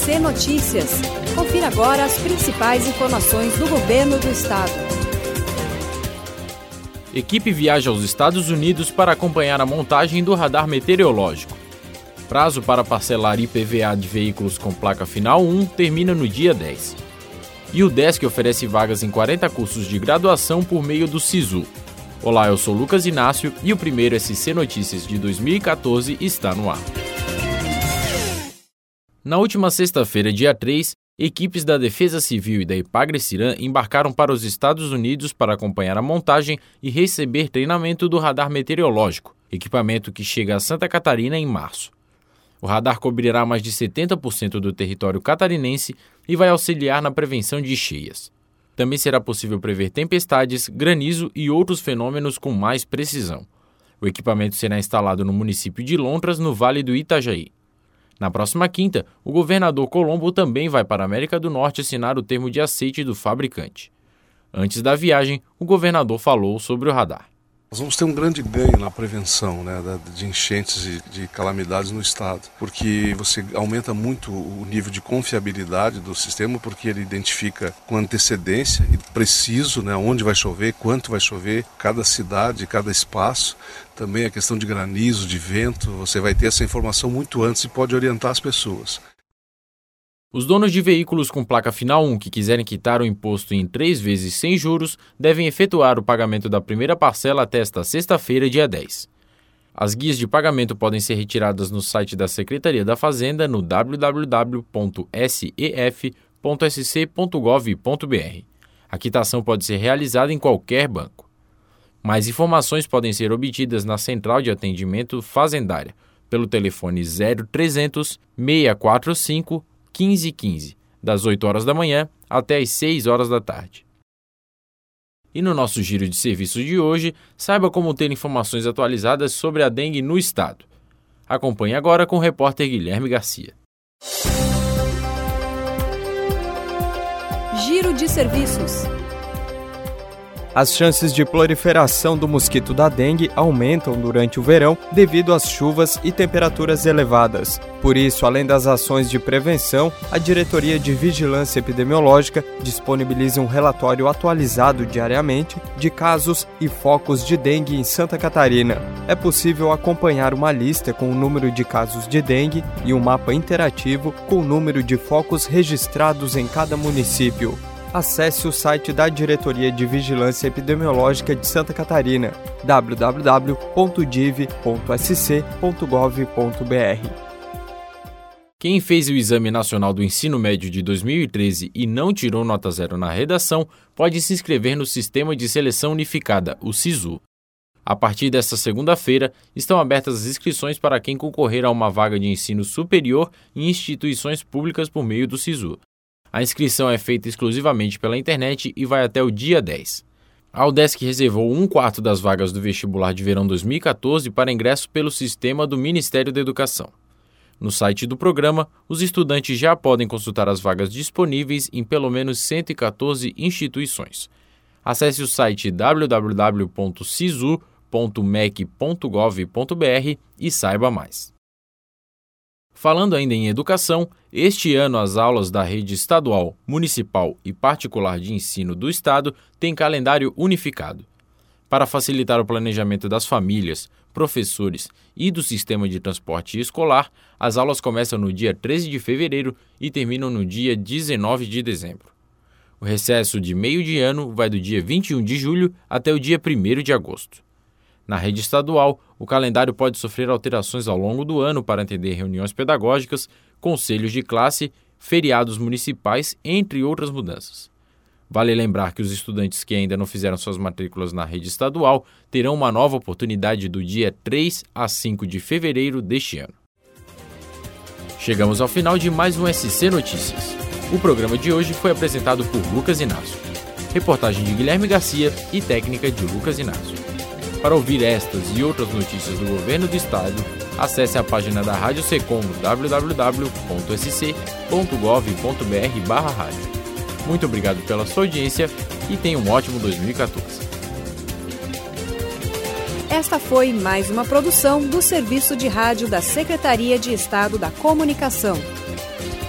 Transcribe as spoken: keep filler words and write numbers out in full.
C Notícias. Confira agora as principais informações do governo do estado. Equipe viaja aos Estados Unidos para acompanhar a montagem do radar meteorológico. Prazo para parcelar I P V A de veículos com placa final um termina no dia dez. E o Udesc oferece vagas em quarenta cursos de graduação por meio do SISU. Olá, eu sou Lucas Inácio e o primeiro S C Notícias de dois mil e quatorze está no ar. Na última sexta-feira, dia três, equipes da Defesa Civil e da Ipagre-Ciran embarcaram para os Estados Unidos para acompanhar a montagem e receber treinamento do radar meteorológico, equipamento que chega a Santa Catarina em março. O radar cobrirá mais de setenta por cento do território catarinense e vai auxiliar na prevenção de cheias. Também será possível prever tempestades, granizo e outros fenômenos com mais precisão. O equipamento será instalado no município de Lontras, no Vale do Itajaí. Na próxima quinta, o governador Colombo também vai para a América do Norte assinar o termo de aceite do fabricante. Antes da viagem, o governador falou sobre o radar. Nós vamos ter um grande ganho na prevenção, né, de enchentes e de calamidades no estado, porque você aumenta muito o nível de confiabilidade do sistema, porque ele identifica com antecedência e preciso, né, onde vai chover, quanto vai chover, cada cidade, cada espaço. Também a questão de granizo, de vento, você vai ter essa informação muito antes e pode orientar as pessoas. Os donos de veículos com placa final um que quiserem quitar o imposto em três vezes sem juros devem efetuar o pagamento da primeira parcela até esta sexta-feira, dia dez. As guias de pagamento podem ser retiradas no site da Secretaria da Fazenda no w w w ponto s e f ponto s c ponto gov ponto b r. A quitação pode ser realizada em qualquer banco. Mais informações podem ser obtidas na Central de Atendimento Fazendária pelo telefone zero trezentos, seiscentos e quarenta e cinco, quinze e quinze, das oito horas da manhã até as seis horas da tarde. E no nosso giro de serviços de hoje, saiba como ter informações atualizadas sobre a dengue no estado. Acompanhe agora com o repórter Guilherme Garcia. Giro de serviços. As chances de proliferação do mosquito da dengue aumentam durante o verão devido às chuvas e temperaturas elevadas. Por isso, além das ações de prevenção, a Diretoria de Vigilância Epidemiológica disponibiliza um relatório atualizado diariamente de casos e focos de dengue em Santa Catarina. É possível acompanhar uma lista com o número de casos de dengue e um mapa interativo com o número de focos registrados em cada município. Acesse o site da Diretoria de Vigilância Epidemiológica de Santa Catarina, w w w ponto div ponto s c ponto gov ponto b r. Quem fez o Exame Nacional do Ensino Médio de dois mil e treze e não tirou nota zero na redação, pode se inscrever no Sistema de Seleção Unificada, o SISU. A partir desta segunda-feira, estão abertas as inscrições para quem concorrer a uma vaga de ensino superior em instituições públicas por meio do SISU. A inscrição é feita exclusivamente pela internet e vai até o dia dez. A Udesc reservou um quarto das vagas do vestibular de verão dois mil e quatorze para ingresso pelo sistema do Ministério da Educação. No site do programa, os estudantes já podem consultar as vagas disponíveis em pelo menos cento e quatorze instituições. Acesse o site w w w ponto sisu ponto m e c ponto gov ponto b r e saiba mais. Falando ainda em educação, este ano as aulas da rede estadual, municipal e particular de ensino do estado têm calendário unificado. Para facilitar o planejamento das famílias, professores e do sistema de transporte escolar, as aulas começam no dia treze de fevereiro e terminam no dia dezenove de dezembro. O recesso de meio de ano vai do dia vinte e um de julho até o dia primeiro de agosto. Na rede estadual, o calendário pode sofrer alterações ao longo do ano para atender reuniões pedagógicas, conselhos de classe, feriados municipais, entre outras mudanças. Vale lembrar que os estudantes que ainda não fizeram suas matrículas na rede estadual terão uma nova oportunidade do dia três a cinco de fevereiro deste ano. Chegamos ao final de mais um S C Notícias. O programa de hoje foi apresentado por Lucas Inácio. Reportagem de Guilherme Garcia e técnica de Lucas Inácio. Para ouvir estas e outras notícias do governo do estado, acesse a página da Rádio Secom no w w w ponto s c ponto gov ponto b r barra rádio. Muito obrigado pela sua audiência e tenha um ótimo dois mil e quatorze. Esta foi mais uma produção do Serviço de Rádio da Secretaria de Estado da Comunicação.